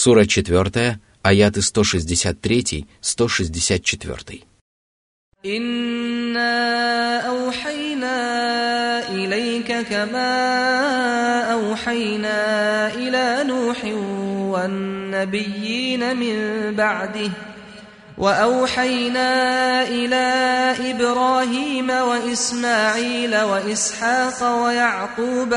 Сура 4, аяты 163-164. «Инна аухайна илейка кама аухайна иля Нухин ван набийина мин ба'дих, وأوحينا إلى إبراهيم وإسماعيل وإسحاق ويعقوب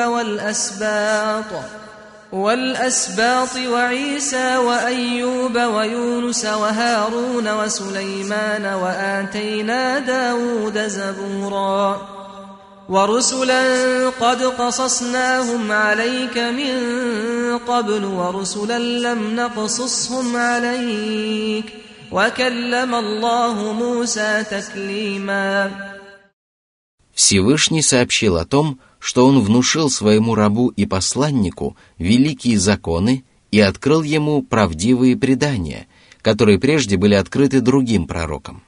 والأسباط وعيسى وأيوب ويونس وهارون وسليمان وآتينا داود زبورا ورسلا قد قصصناهم عليك من قبل ورسلا لم نقصصهم عليك وَكَلَّمَ اللَّهُ مُوسَى تَكْلِيمًا». Всевышний сообщил о том, что он внушил своему рабу и посланнику великие законы и открыл ему правдивые предания, которые прежде были открыты другим пророкам.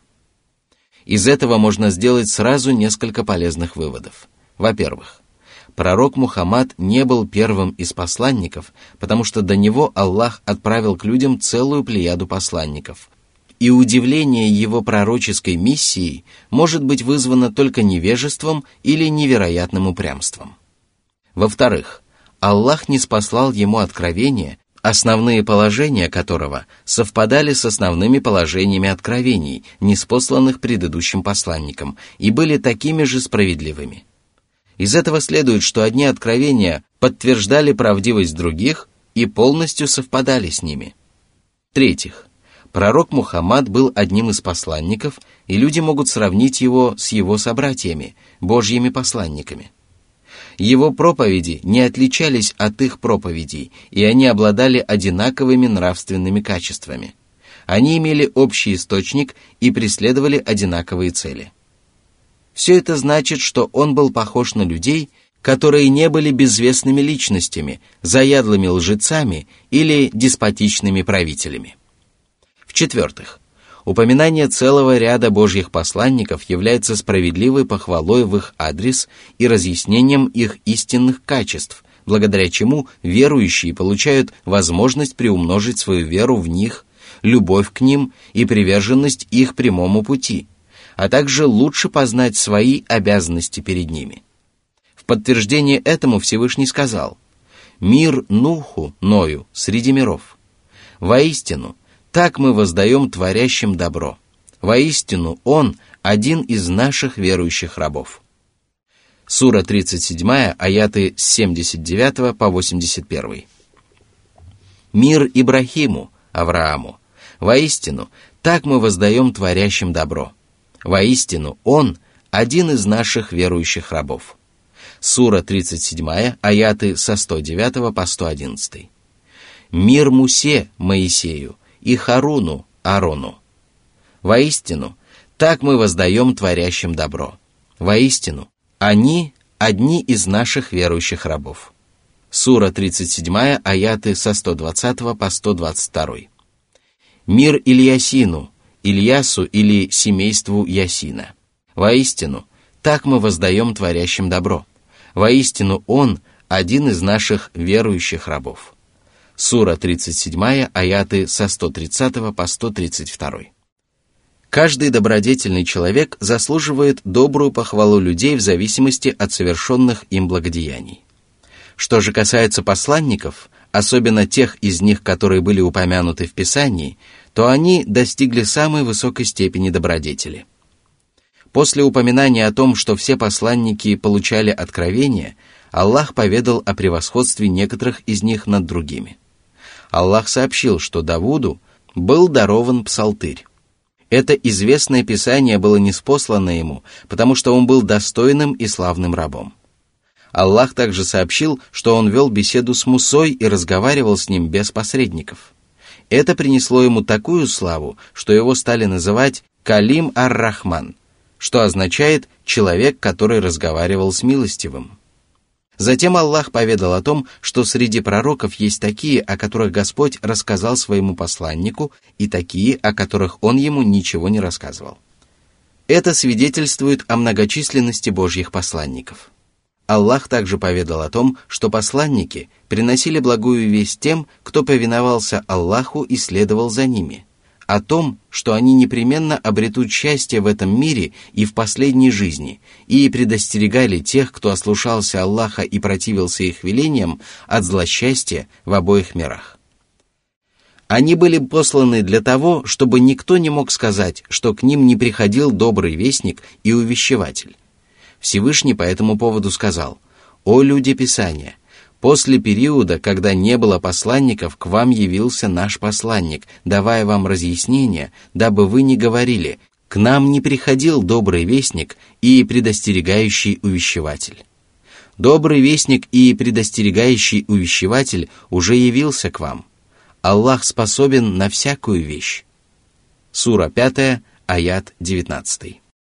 Из этого можно сделать сразу несколько полезных выводов. Во-первых, пророк Мухаммад не был первым из посланников, потому что до него Аллах отправил к людям целую плеяду посланников, и удивление его пророческой миссией может быть вызвано только невежеством или невероятным упрямством. Во-вторых, Аллах ниспослал ему откровение, основные положения которого совпадали с основными положениями откровений, ниспосланных предыдущим посланникам, и были такими же справедливыми. Из этого следует, что одни откровения подтверждали правдивость других и полностью совпадали с ними. В-третьих, пророк Мухаммад был одним из посланников, и люди могут сравнить его с его собратьями, Божьими посланниками. Его проповеди не отличались от их проповедей, и они обладали одинаковыми нравственными качествами. Они имели общий источник и преследовали одинаковые цели. Все это значит, что он был похож на людей, которые не были безвестными личностями, заядлыми лжецами или деспотичными правителями. В-четвертых, упоминание целого ряда Божьих посланников является справедливой похвалой в их адрес и разъяснением их истинных качеств, благодаря чему верующие получают возможность приумножить свою веру в них, любовь к ним и приверженность их прямому пути, а также лучше познать свои обязанности перед ними. В подтверждение этому Всевышний сказал: «Мир Нуху, Ною, среди миров. Воистину, так мы воздаем творящим добро. Воистину, он один из наших верующих рабов». Сура 37, аяты с 79 по 81. «Мир Ибрахиму, Аврааму. Воистину, так мы воздаем творящим добро. Воистину, он один из наших верующих рабов». Сура 37, аяты со 109 по 111. «Мир Мусе, Моисею, и Харуну, Аарону. Воистину, так мы воздаем творящим добро. Воистину, они одни из наших верующих рабов». Сура 37, аяты со 120 по 122. «Мир Ильясину, Ильясу или семейству Ясина. Воистину, так мы воздаем творящим добро. Воистину, он один из наших верующих рабов». Сура 37, аяты со 130 по 132. Каждый добродетельный человек заслуживает добрую похвалу людей в зависимости от совершенных им благодеяний. Что же касается посланников, особенно тех из них, которые были упомянуты в Писании, то они достигли самой высокой степени добродетели. После упоминания о том, что все посланники получали откровения, Аллах поведал о превосходстве некоторых из них над другими. Аллах сообщил, что Давуду был дарован псалтырь. Это известное писание было ниспослано ему, потому что он был достойным и славным рабом. Аллах также сообщил, что он вел беседу с Мусой и разговаривал с ним без посредников. Это принесло ему такую славу, что его стали называть Калим ар-Рахман, что означает «человек, который разговаривал с милостивым». Затем Аллах поведал о том, что среди пророков есть такие, о которых Господь рассказал своему посланнику, и такие, о которых он ему ничего не рассказывал. Это свидетельствует о многочисленности Божьих посланников. Аллах также поведал о том, что посланники приносили благую весть тем, кто повиновался Аллаху и следовал за ними, о том, что они непременно обретут счастье в этом мире и в последней жизни, и предостерегали тех, кто ослушался Аллаха и противился их велениям, от злосчастья в обоих мирах. Они были посланы для того, чтобы никто не мог сказать, что к ним не приходил добрый вестник и увещеватель. Всевышний по этому поводу сказал: «О люди Писания! После периода, когда не было посланников, к вам явился наш посланник, давая вам разъяснения, дабы вы не говорили: к нам не приходил добрый вестник и предостерегающий увещеватель. Добрый вестник и предостерегающий увещеватель уже явился к вам. Аллах способен на всякую вещь». Сура 5, аят 19.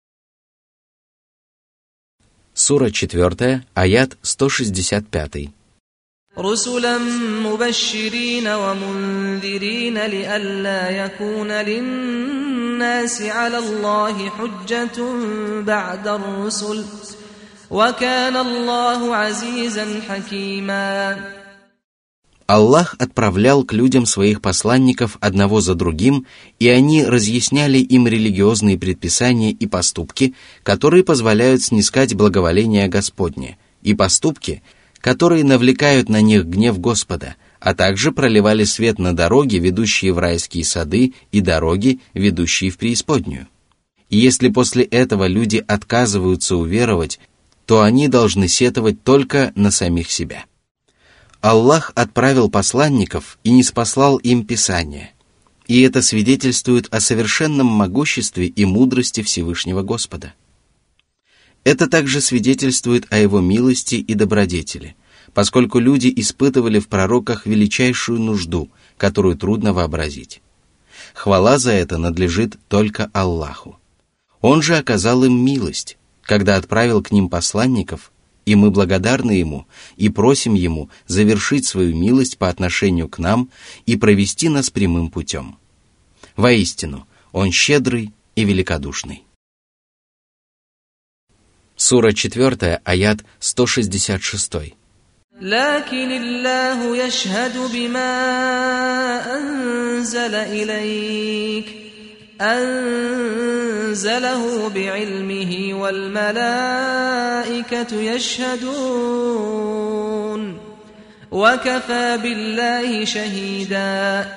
Сура 4, аят 165. رسلا مبشرين ومنذرين لئلا يكون للناس على الله حجة بعد الرسل وكان الله عزيزا حكيما. Аллах отправлял к людям своих посланников одного за другим, и они разъясняли им религиозные предписания и поступки, которые позволяют снискать благоволение Господне, и поступки, которые навлекают на них гнев Господа, а также проливали свет на дороги, ведущие в райские сады, и дороги, ведущие в преисподнюю. И если после этого люди отказываются уверовать, то они должны сетовать только на самих себя. Аллах отправил посланников и ниспослал им Писание, и это свидетельствует о совершенном могуществе и мудрости Всевышнего Господа. Это также свидетельствует о Его милости и добродетели, поскольку люди испытывали в пророках величайшую нужду, которую трудно вообразить. Хвала за это надлежит только Аллаху. Он же оказал им милость, когда отправил к ним посланников, и мы благодарны Ему и просим Ему завершить свою милость по отношению к нам и провести нас прямым путем. Воистину, Он щедрый и великодушный. Сура 4, аят 166. لكن الله يشهد بما أنزل إليك أنزله بعلمه والملائكة يشهدون وكفى بالله شهيدا.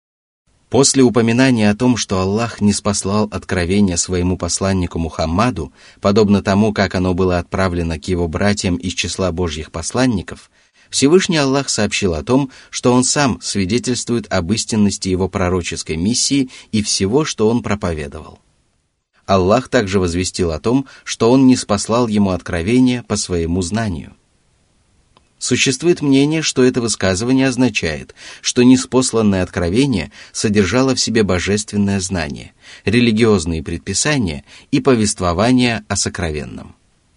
После упоминания о том, что Аллах ниспослал откровение своему посланнику Мухаммаду, подобно тому, как оно было отправлено к его братьям из числа Божьих посланников, Всевышний Аллах сообщил о том, что Он сам свидетельствует об истинности его пророческой миссии и всего, что он проповедовал. Аллах также возвестил о том, что Он ниспослал ему откровение по своему знанию. Существует мнение, что это высказывание означает, что ниспосланное откровение содержало в себе божественное знание, религиозные предписания и повествование о сокровенном.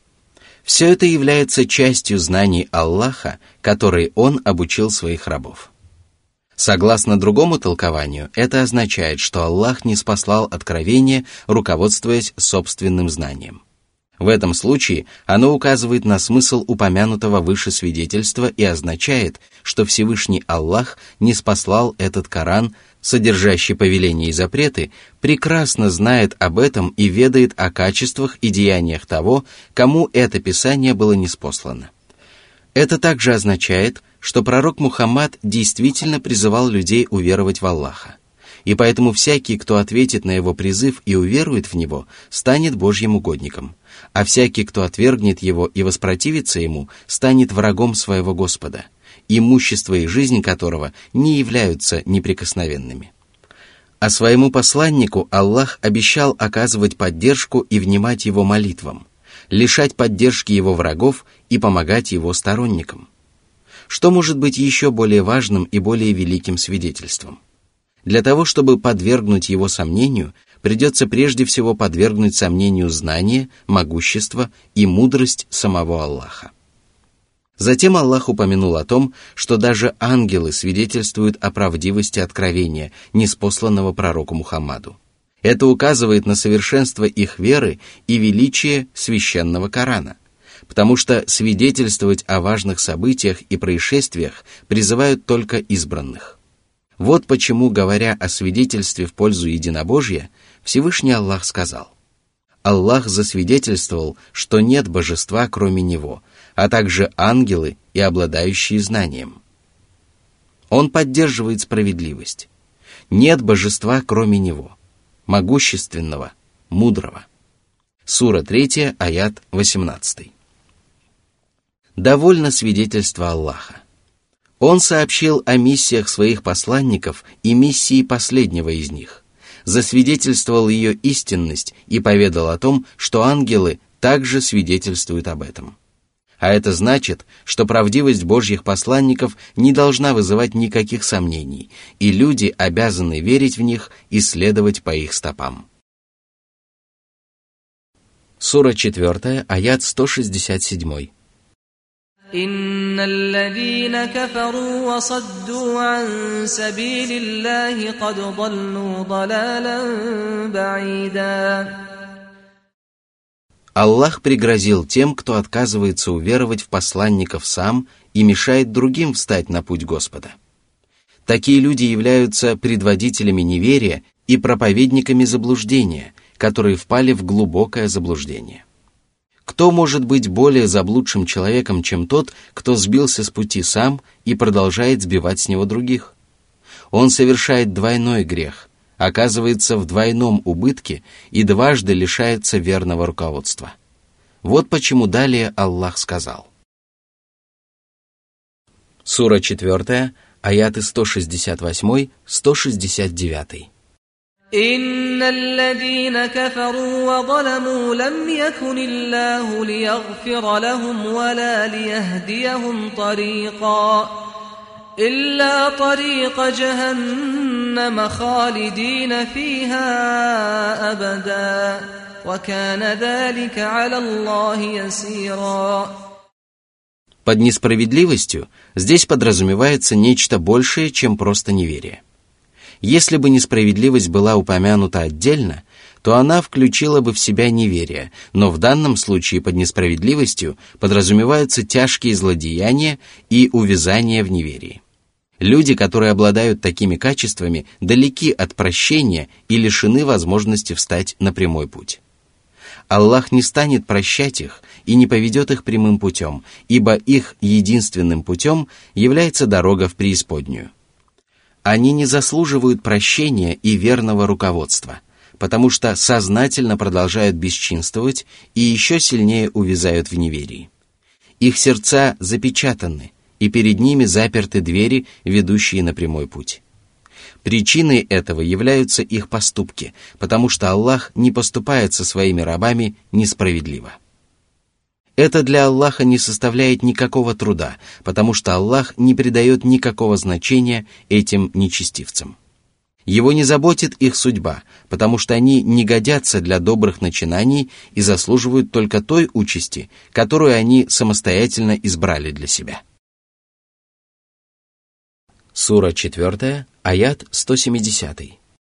Все это является частью знаний Аллаха, которые Он обучил своих рабов. Согласно другому толкованию, это означает, что Аллах ниспослал откровение, руководствуясь собственным знанием. В этом случае оно указывает на смысл упомянутого выше свидетельства и означает, что Всевышний Аллах ниспослал этот Коран, содержащий повеления и запреты, прекрасно знает об этом и ведает о качествах и деяниях того, кому это Писание было ниспослано. Это также означает, что пророк Мухаммад действительно призывал людей уверовать в Аллаха, и поэтому всякий, кто ответит на его призыв и уверует в него, станет Божьим угодником, а всякий, кто отвергнет его и воспротивится ему, станет врагом своего Господа, имущество и жизнь которого не являются неприкосновенными. А своему посланнику Аллах обещал оказывать поддержку и внимать его молитвам, лишать поддержки его врагов и помогать его сторонникам. Что может быть еще более важным и более великим свидетельством? Для того, чтобы подвергнуть его сомнению, придется прежде всего подвергнуть сомнению знание, могущество и мудрость самого Аллаха. Затем Аллах упомянул о том, что даже ангелы свидетельствуют о правдивости откровения, ниспосланного пророку Мухаммаду. Это указывает на совершенство их веры и величие священного Корана, потому что свидетельствовать о важных событиях и происшествиях призывают только избранных. Вот почему, говоря о свидетельстве в пользу единобожия, Всевышний Аллах сказал: «Аллах засвидетельствовал, что нет божества, кроме Него, а также ангелы и обладающие знанием». Он поддерживает справедливость. Нет божества, кроме Него, могущественного, мудрого. Сура 3, аят 18. Довольно свидетельство Аллаха. Он сообщил о миссиях своих посланников и миссии последнего из них, засвидетельствовал ее истинность и поведал о том, что ангелы также свидетельствуют об этом. А это значит, что правдивость Божьих посланников не должна вызывать никаких сомнений, и люди обязаны верить в них и следовать по их стопам. Сура 4, аят 167. إن الذين كفروا وصدوا عن سبيل الله قد ضلوا ضلالا بعيدا. Аллах пригрозил тем, кто отказывается уверовать в посланников сам и мешает другим встать на путь Господа. Такие люди являются предводителями неверия и проповедниками заблуждения, которые впали в глубокое заблуждение. Кто может быть более заблудшим человеком, чем тот, кто сбился с пути сам и продолжает сбивать с него других? Он совершает двойной грех, оказывается в двойном убытке и дважды лишается верного руководства. Вот почему далее Аллах сказал. Сура 4, аяты 168-169. إن الذين كفروا وظلموا لم يكن الله ليغفر لهم ولا ليهديهم طريقا إلا طريق جهنم خالدين فيها أبدا وكان ذلك على الله يسيرا. Под несправедливостью здесь подразумевается нечто большее, чем просто неверие. Если бы несправедливость была упомянута отдельно, то она включила бы в себя неверие, но в данном случае под несправедливостью подразумеваются тяжкие злодеяния и увязания в неверии. Люди, которые обладают такими качествами, далеки от прощения и лишены возможности встать на прямой путь. Аллах не станет прощать их и не поведет их прямым путем, ибо их единственным путем является дорога в преисподнюю. Они не заслуживают прощения и верного руководства, потому что сознательно продолжают бесчинствовать и еще сильнее увязают в неверии. Их сердца запечатаны, и перед ними заперты двери, ведущие на прямой путь. Причиной этого являются их поступки, потому что Аллах не поступает со своими рабами несправедливо. Это для Аллаха не составляет никакого труда, потому что Аллах не придает никакого значения этим нечестивцам. Его не заботит их судьба, потому что они не годятся для добрых начинаний и заслуживают только той участи, которую они самостоятельно избрали для себя. Сура 4, аят 170.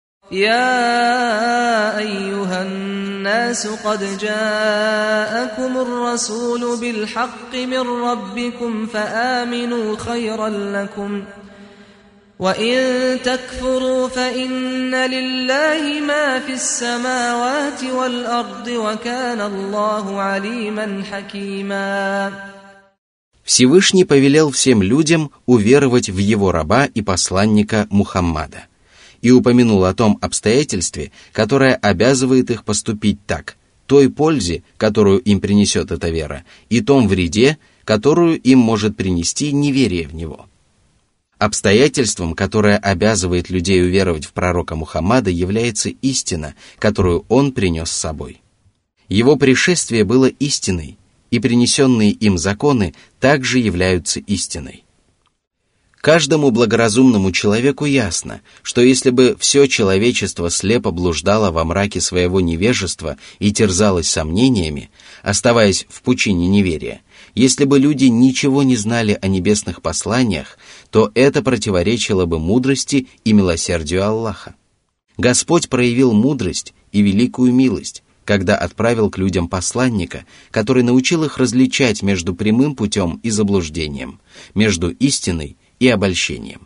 يا أيها الناس قد جاءكم الرسول بالحق من ربكم فآمنوا خيرا لكم وإن تكفروا فإن لله ما في السماوات والأرض وكان الله عليما حكيما. Всевышний повелел всем людям уверовать в его раба и посланника Мухаммада и упомянул о том обстоятельстве, которое обязывает их поступить так, той пользе, которую им принесет эта вера, и том вреде, которую им может принести неверие в него. Обстоятельством, которое обязывает людей уверовать в пророка Мухаммада, является истина, которую он принес с собой. Его пришествие было истиной, и принесенные им законы также являются истиной. Каждому благоразумному человеку ясно, что если бы все человечество слепо блуждало во мраке своего невежества и терзалось сомнениями, оставаясь в пучине неверия, если бы люди ничего не знали о небесных посланиях, то это противоречило бы мудрости и милосердию Аллаха. Господь проявил мудрость и великую милость, когда отправил к людям посланника, который научил их различать между прямым путем и заблуждением, между истиной и обольщением.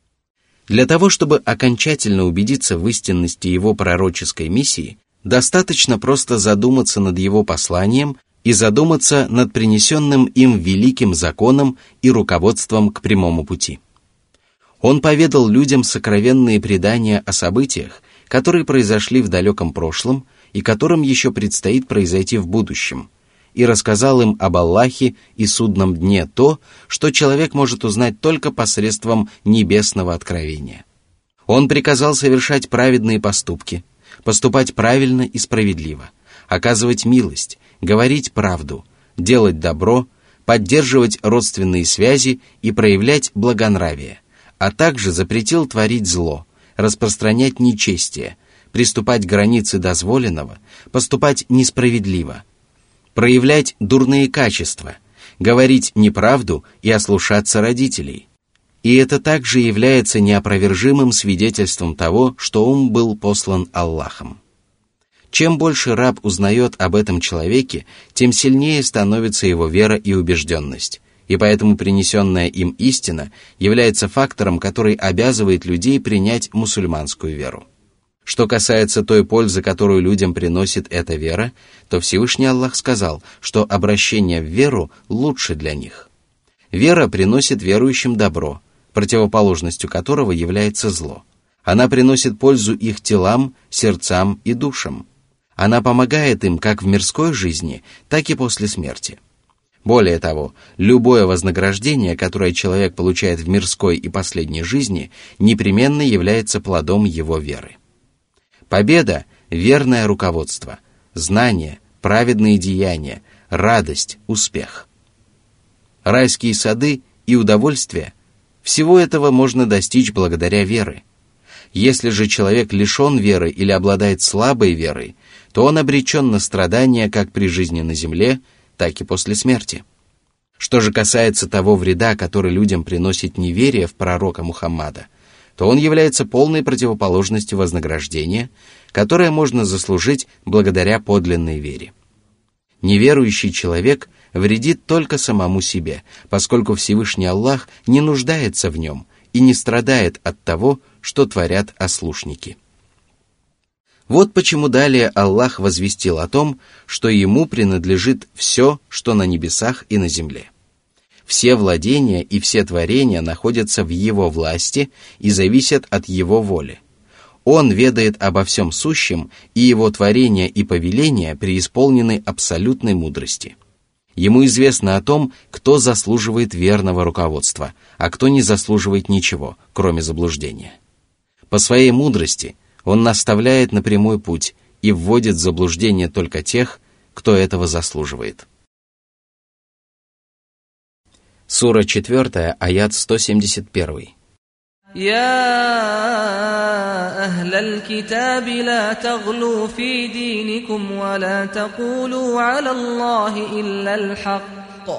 Для того, чтобы окончательно убедиться в истинности его пророческой миссии, достаточно просто задуматься над его посланием и задуматься над принесенным им великим законом и руководством к прямому пути. Он поведал людям сокровенные предания о событиях, которые произошли в далеком прошлом и которым еще предстоит произойти в будущем, и рассказал им об Аллахе и судном дне то, что человек может узнать только посредством небесного откровения. Он приказал совершать праведные поступки, поступать правильно и справедливо, оказывать милость, говорить правду, делать добро, поддерживать родственные связи и проявлять благонравие, а также запретил творить зло, распространять нечестие, приступать к границе дозволенного, поступать несправедливо, проявлять дурные качества, говорить неправду и ослушаться родителей. И это также является неопровержимым свидетельством того, что он был послан Аллахом. Чем больше раб узнает об этом человеке, тем сильнее становится его вера и убежденность, и поэтому принесенная им истина является фактором, который обязывает людей принять мусульманскую веру. Что касается той пользы, которую людям приносит эта вера, то Всевышний Аллах сказал, что обращение в веру лучше для них. Вера приносит верующим добро, противоположностью которого является зло. Она приносит пользу их телам, сердцам и душам. Она помогает им как в мирской жизни, так и после смерти. Более того, любое вознаграждение, которое человек получает в мирской и последней жизни, непременно является плодом его веры. Победа – верное руководство, знание, праведные деяния, радость, успех. Райские сады и удовольствие – всего этого можно достичь благодаря вере. Если же человек лишен веры или обладает слабой верой, то он обречен на страдания как при жизни на земле, так и после смерти. Что же касается того вреда, который людям приносит неверие в пророка Мухаммада, то он является полной противоположностью вознаграждения, которое можно заслужить благодаря подлинной вере. Неверующий человек вредит только самому себе, поскольку Всевышний Аллах не нуждается в нем и не страдает от того, что творят ослушники. Вот почему далее Аллах возвестил о том, что ему принадлежит все, что на небесах и на земле. Все владения и все творения находятся в его власти и зависят от его воли. Он ведает обо всем сущем, и его творения и повеления преисполнены абсолютной мудрости. Ему известно о том, кто заслуживает верного руководства, а кто не заслуживает ничего, кроме заблуждения. По своей мудрости он наставляет на прямой путь и вводит в заблуждение только тех, кто этого заслуживает. Сура 4, аят 171. يا أهل الكتاب لا تغلوا في دينكم ولا تقولوا على الله إلا الحق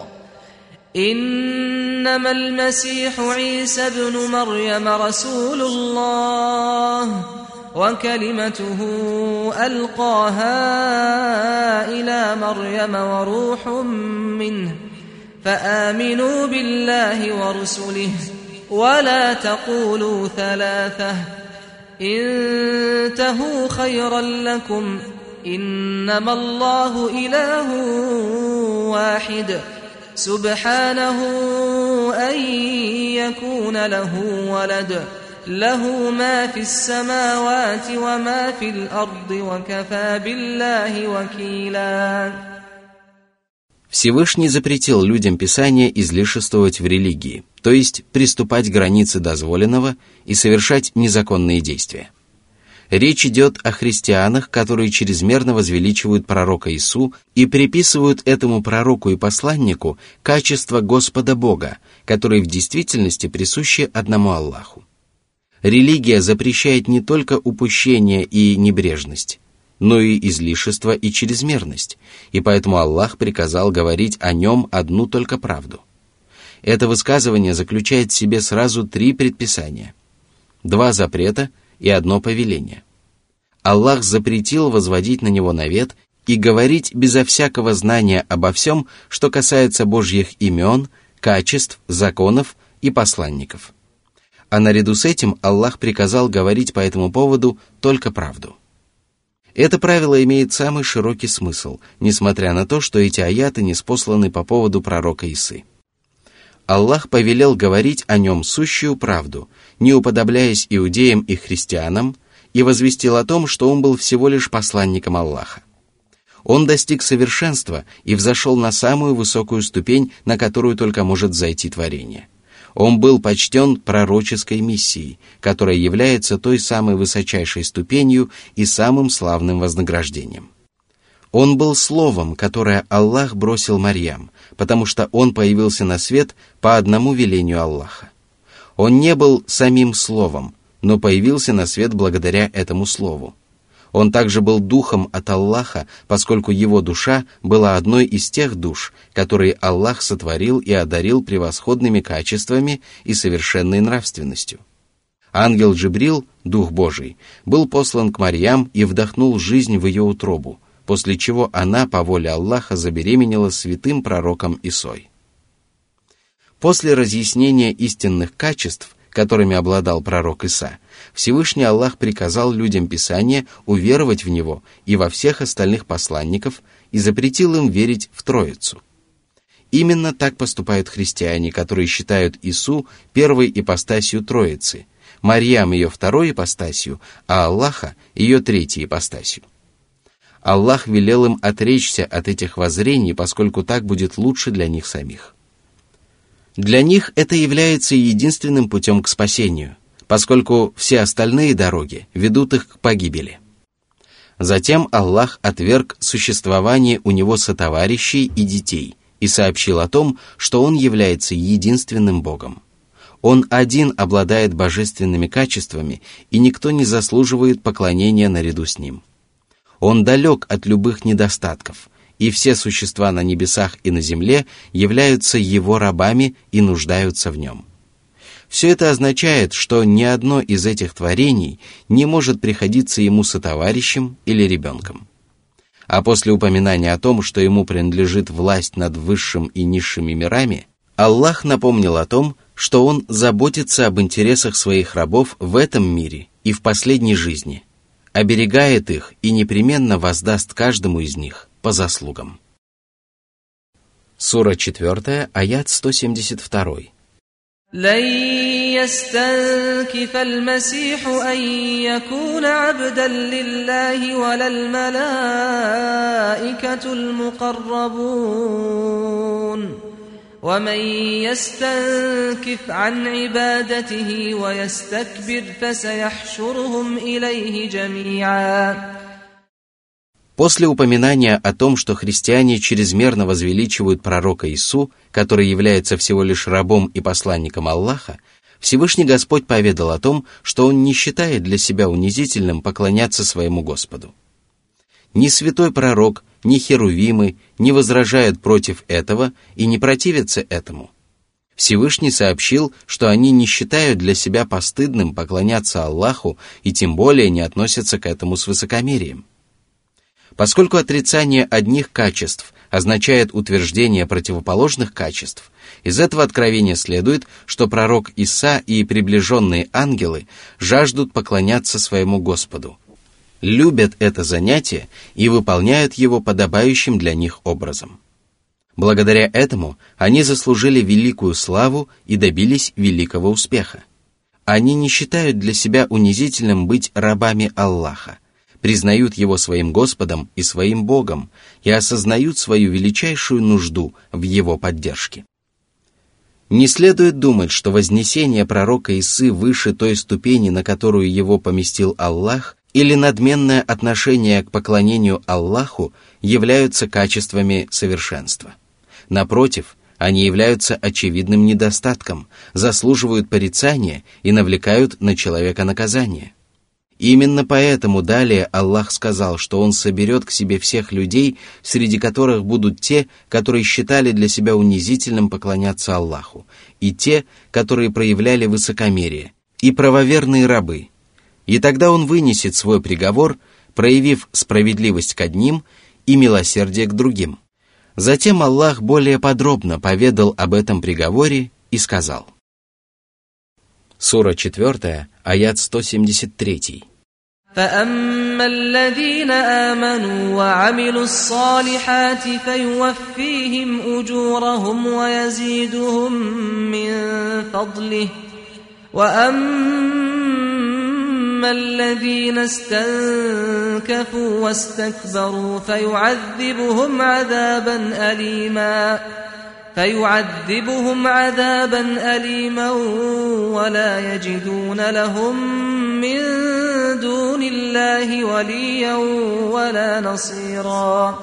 إنما المسيح عيسى ابن مريم رسول الله وكلمته ألقاها إلى مريم وروح منه فآمنوا بالله ورسله ولا تقولوا ثلاثة انتهوا خيرا لكم إنما الله إله واحد سبحانه أن يكون له ولد له ما في السماوات وما في الأرض وكفى بالله وكيلا. Всевышний запретил людям Писания излишествовать в религии, то есть приступать к границе дозволенного и совершать незаконные действия. Речь идет о христианах, которые чрезмерно возвеличивают пророка Ису и приписывают этому пророку и посланнику качества Господа Бога, которые в действительности присущи одному Аллаху. Религия запрещает не только упущение и небрежность, но и излишество и чрезмерность, и поэтому Аллах приказал говорить о нем одну только правду. Это высказывание заключает в себе сразу 3 предписания, 2 запрета и 1 повеление. Аллах запретил возводить на него навет и говорить безо всякого знания обо всем, что касается Божьих имен, качеств, законов и посланников. А наряду с этим Аллах приказал говорить по этому поводу только правду. Это правило имеет самый широкий смысл, несмотря на то, что эти аяты ниспосланы по поводу пророка Исы. Аллах повелел говорить о нем сущую правду, не уподобляясь иудеям и христианам, и возвестил о том, что он был всего лишь посланником Аллаха. Он достиг совершенства и взошел на самую высокую ступень, на которую только может взойти творение. Он был почтен пророческой миссией, которая является той самой высочайшей ступенью и самым славным вознаграждением. Он был словом, которое Аллах бросил Марьям, потому что он появился на свет по одному велению Аллаха. Он не был самим словом, но появился на свет благодаря этому слову. Он также был духом от Аллаха, поскольку его душа была одной из тех душ, которые Аллах сотворил и одарил превосходными качествами и совершенной нравственностью. Ангел Джибрил, Дух Божий, был послан к Марьям и вдохнул жизнь в ее утробу, после чего она, по воле Аллаха, забеременела святым пророком Исой. После разъяснения истинных качеств, которыми обладал пророк Иса, Всевышний Аллах приказал людям Писания уверовать в него и во всех остальных посланников и запретил им верить в Троицу. Именно так поступают христиане, которые считают Ису первой ипостасью Троицы, Марьям ее второй ипостасью, а Аллаха ее третьей ипостасью. Аллах велел им отречься от этих воззрений, поскольку так будет лучше для них самих. Для них это является единственным путем к спасению, поскольку все остальные дороги ведут их к погибели. Затем Аллах отверг существование у него сотоварищей и детей и сообщил о том, что Он является единственным Богом. Он один обладает божественными качествами, и никто не заслуживает поклонения наряду с Ним. Он далек от любых недостатков, и все существа на небесах и на земле являются Его рабами и нуждаются в Нем. Все это означает, что ни одно из этих творений не может приходиться Ему сотоварищем или ребенком. А после упоминания о том, что Ему принадлежит власть над высшим и низшими мирами, Аллах напомнил о том, что Он заботится об интересах своих рабов в этом мире и в последней жизни, оберегает их и непременно воздаст каждому из них по заслугам. Сура 4, аят 172. لن يستنكف المسيح أن يكون عبدا لله ولا الملائكة المقربون ومن يستنكف عن عبادته ويستكبر فسيحشرهم إليه جميعا. После упоминания о том, что христиане чрезмерно возвеличивают пророка Ису, который является всего лишь рабом и посланником Аллаха, Всевышний Господь поведал о том, что Он не считает для себя унизительным поклоняться своему Господу. Ни святой пророк, ни херувимы не возражают против этого и не противятся этому. Всевышний сообщил, что они не считают для себя постыдным поклоняться Аллаху и тем более не относятся к этому с высокомерием. Поскольку отрицание одних качеств означает утверждение противоположных качеств, из этого откровения следует, что пророк Иса и приближенные ангелы жаждут поклоняться своему Господу, любят это занятие и выполняют его подобающим для них образом. Благодаря этому они заслужили великую славу и добились великого успеха. Они не считают для себя унизительным быть рабами Аллаха, признают Его своим Господом и своим Богом и осознают свою величайшую нужду в Его поддержке. Не следует думать, что вознесение пророка Исы выше той ступени, на которую его поместил Аллах, или надменное отношение к поклонению Аллаху являются качествами совершенства. Напротив, они являются очевидным недостатком, заслуживают порицания и навлекают на человека наказание. Именно поэтому далее Аллах сказал, что Он соберет к себе всех людей, среди которых будут те, которые считали для себя унизительным поклоняться Аллаху, и те, которые проявляли высокомерие, и правоверные рабы. И тогда Он вынесет свой приговор, проявив справедливость к одним и милосердие к другим. Затем Аллах более подробно поведал об этом приговоре и сказал. Сура 4, аят 173. فأما الذين آمنوا وعملوا الصالحات فيوفيهم أجورهم ويزيدهم من فضله وأما الذين استنكفوا واستكبروا فيعذبهم عذابا أليما ولا يجدون لهم من دون الله وليا ولا نصيرا.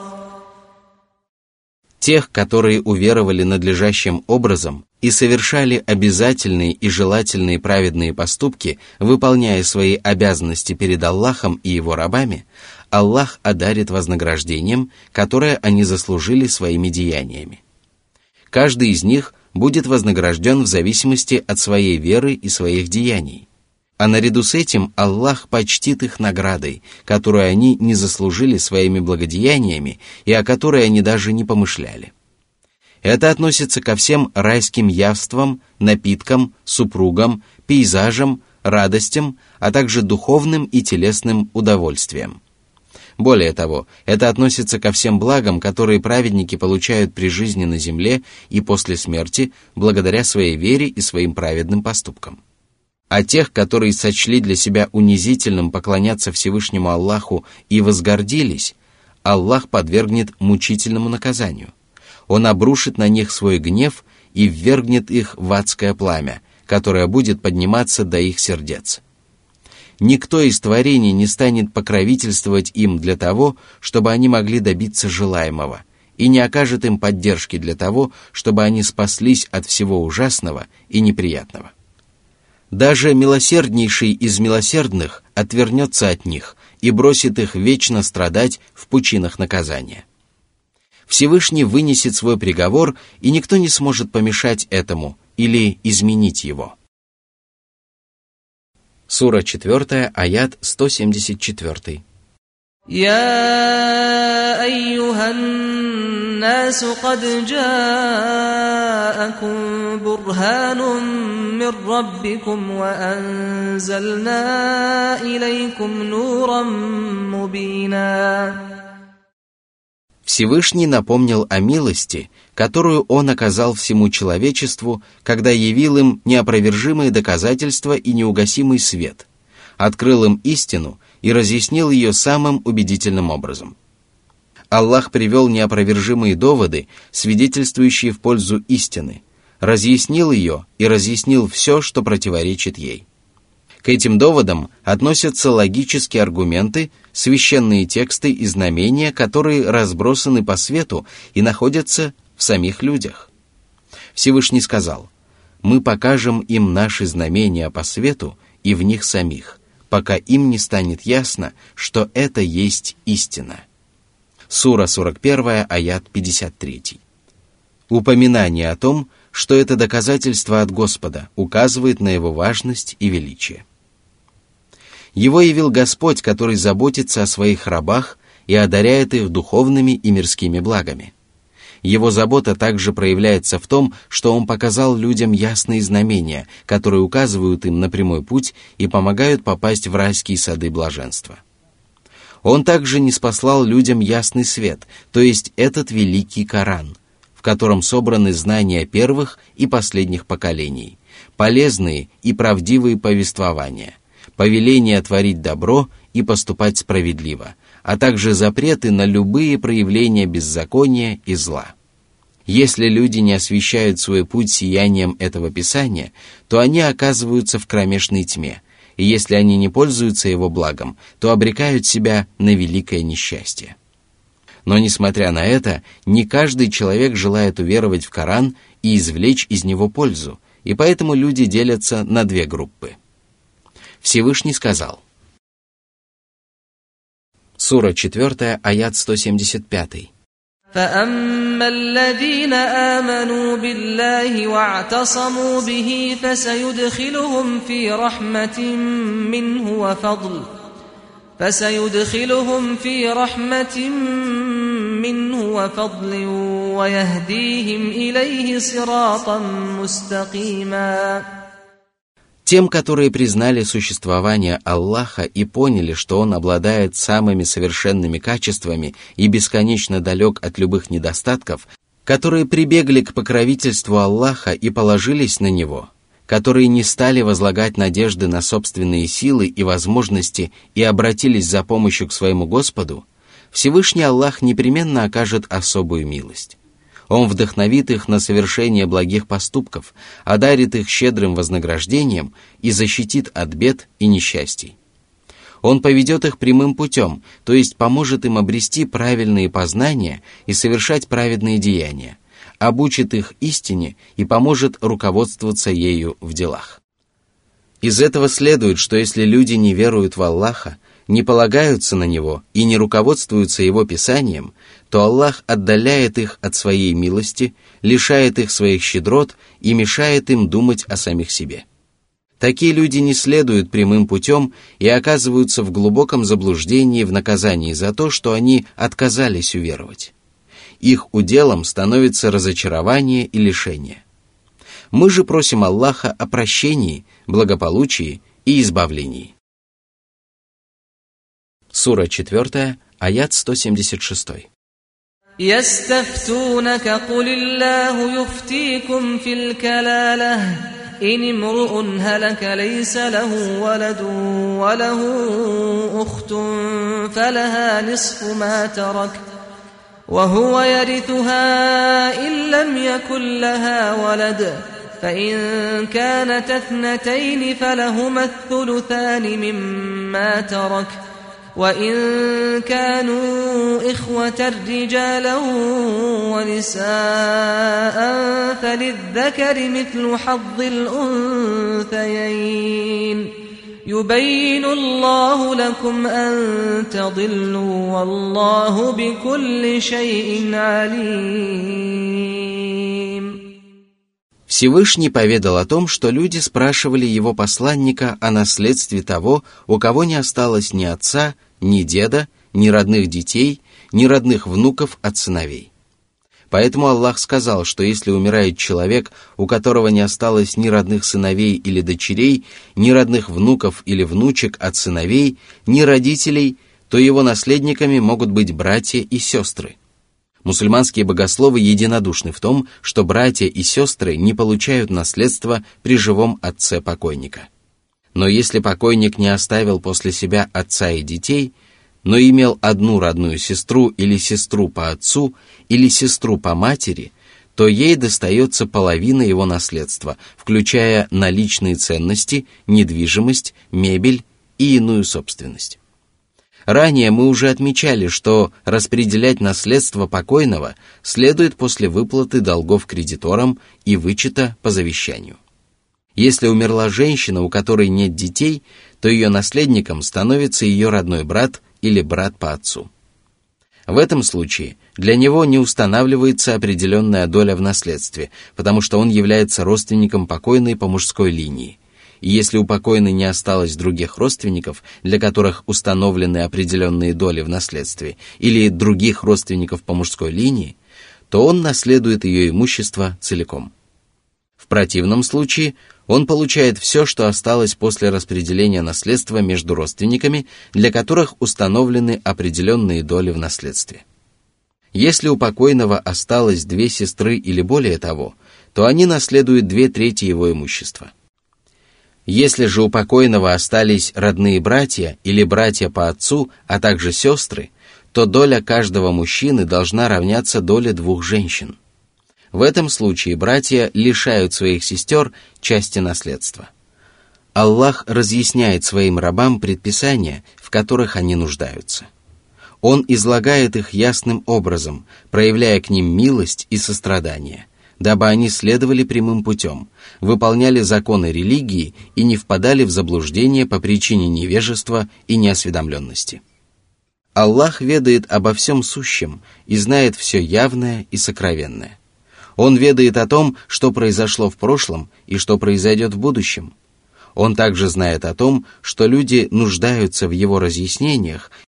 Тех, которые уверовали надлежащим образом и совершали обязательные и желательные праведные поступки, выполняя свои обязанности перед Аллахом и Его рабами, Аллах одарит вознаграждением, которое они заслужили своими деяниями. Каждый из них будет вознагражден в зависимости от своей веры и своих деяний. А наряду с этим Аллах почтит их наградой, которую они не заслужили своими благодеяниями и о которой они даже не помышляли. Это относится ко всем райским явствам, напиткам, супругам, пейзажам, радостям, а также духовным и телесным удовольствиям. Более того, это относится ко всем благам, которые праведники получают при жизни на земле и после смерти, благодаря своей вере и своим праведным поступкам. А тех, которые сочли для себя унизительным поклоняться Всевышнему Аллаху и возгордились, Аллах подвергнет мучительному наказанию. Он обрушит на них свой гнев и ввергнет их в адское пламя, которое будет подниматься до их сердец. Никто из творений не станет покровительствовать им для того, чтобы они могли добиться желаемого, и не окажет им поддержки для того, чтобы они спаслись от всего ужасного и неприятного. Даже милосерднейший из милосердных отвернется от них и бросит их вечно страдать в пучинах наказания. Всевышний вынесет свой приговор, и никто не сможет помешать этому или изменить его. Сура 4, аят 174. يا أيها الناس قد جاءكم برهان من ربكم وأنزلنا إليكم نورا مبينا. Всевышний напомнил о милости, которую Он оказал всему человечеству, когда явил им неопровержимые доказательства и неугасимый свет, открыл им истину и разъяснил ее самым убедительным образом. Аллах привел неопровержимые доводы, свидетельствующие в пользу истины, разъяснил ее и разъяснил все, что противоречит ей. К этим доводам относятся логические аргументы, священные тексты и знамения, которые разбросаны по свету и находятся в самих людях. Всевышний сказал: «Мы покажем им наши знамения по свету и в них самих, пока им не станет ясно, что это есть истина». Сура 41, аят 53. Упоминание о том, что это доказательство от Господа, указывает на Его важность и величие. Его явил Господь, который заботится о своих рабах и одаряет их духовными и мирскими благами. Его забота также проявляется в том, что Он показал людям ясные знамения, которые указывают им на прямой путь и помогают попасть в райские сады блаженства. Он также ниспослал людям ясный свет, то есть этот великий Коран, в котором собраны знания первых и последних поколений, полезные и правдивые повествования, повеление творить добро и поступать справедливо, а также запреты на любые проявления беззакония и зла. Если люди не освещают свой путь сиянием этого Писания, то они оказываются в кромешной тьме, и если они не пользуются его благом, то обрекают себя на великое несчастье. Но, несмотря на это, не каждый человек желает уверовать в Коран и извлечь из него пользу, и поэтому люди делятся на две группы. Всевышний сказал. Сура 4, аят 175. فأما الذين آمنوا بالله واعتصموا به فسيدخلهم في رحمة منه وفضل فسيدخلهم في رحمة منه وفضل ويهديهم إليه صراطا مستقيما. Тем, которые признали существование Аллаха и поняли, что Он обладает самыми совершенными качествами и бесконечно далек от любых недостатков, которые прибегли к покровительству Аллаха и положились на Него, которые не стали возлагать надежды на собственные силы и возможности и обратились за помощью к своему Господу, Всевышний Аллах непременно окажет особую милость. Он вдохновит их на совершение благих поступков, одарит их щедрым вознаграждением и защитит от бед и несчастий. Он поведет их прямым путем, то есть поможет им обрести правильные познания и совершать праведные деяния, обучит их истине и поможет руководствоваться ею в делах. Из этого следует, что если люди не веруют в Аллаха, не полагаются на Него и не руководствуются Его Писанием, то Аллах отдаляет их от своей милости, лишает их своих щедрот и мешает им думать о самих себе. Такие люди не следуют прямым путем и оказываются в глубоком заблуждении в наказании за то, что они отказались уверовать. Их уделом становится разочарование и лишение. Мы же просим Аллаха о прощении, благополучии и избавлении. Сура 4, аят 176. يستفتونك قل الله يفتيكم في الكلالة إن امرؤ هلك ليس له ولد وله أخت فلها نصف ما ترك وهو يرثها إن لم يكن لها ولد فإن كانت اثنتين فلهما الثلثان مما ترك وإن كانوا إخوة رجالا ونساء فللذكر مثل حظ الأنثيين يبين الله لكم أن تضلوا والله بكل شيء عليم. Всевышний поведал о том, что люди спрашивали его посланника о наследстве того, у кого не осталось ни отца, ни деда, ни родных детей, ни родных внуков от сыновей. Поэтому Аллах сказал, что если умирает человек, у которого не осталось ни родных сыновей или дочерей, ни родных внуков или внучек от сыновей, ни родителей, то его наследниками могут быть братья и сестры. Мусульманские богословы единодушны в том, что братья и сестры не получают наследство при живом отце покойника. Но если покойник не оставил после себя отца и детей, но имел одну родную сестру или сестру по отцу или сестру по матери, то ей достается половина его наследства, включая наличные ценности, недвижимость, мебель и иную собственность. Ранее мы уже отмечали, что распределять наследство покойного следует после выплаты долгов кредиторам и вычета по завещанию. Если умерла женщина, у которой нет детей, то ее наследником становится ее родной брат или брат по отцу. В этом случае для него не устанавливается определенная доля в наследстве, потому что он является родственником покойной по мужской линии. И если у покойной не осталось других родственников, для которых установлены определенные доли в наследстве, или других родственников по мужской линии, то он наследует ее имущество целиком. В противном случае он получает все, что осталось после распределения наследства между родственниками, для которых установлены определенные доли в наследстве. Если у покойного осталось 2 сестры или более того, то они наследуют 2/3 его имущества. Если же у покойного остались родные братья или братья по отцу, а также сестры, то доля каждого мужчины должна равняться доле 2 женщин. В этом случае братья лишают своих сестер части наследства. Аллах разъясняет своим рабам предписания, в которых они нуждаются. Он излагает их ясным образом, проявляя к ним милость и сострадание, дабы они следовали прямым путем, выполняли законы религии и не впадали в заблуждение по причине невежества и неосведомленности. Аллах ведает обо всем сущем и знает все явное и сокровенное. Он ведает о том, что произошло в прошлом и что произойдет в будущем. Он также знает о том, что люди нуждаются в его разъяснениях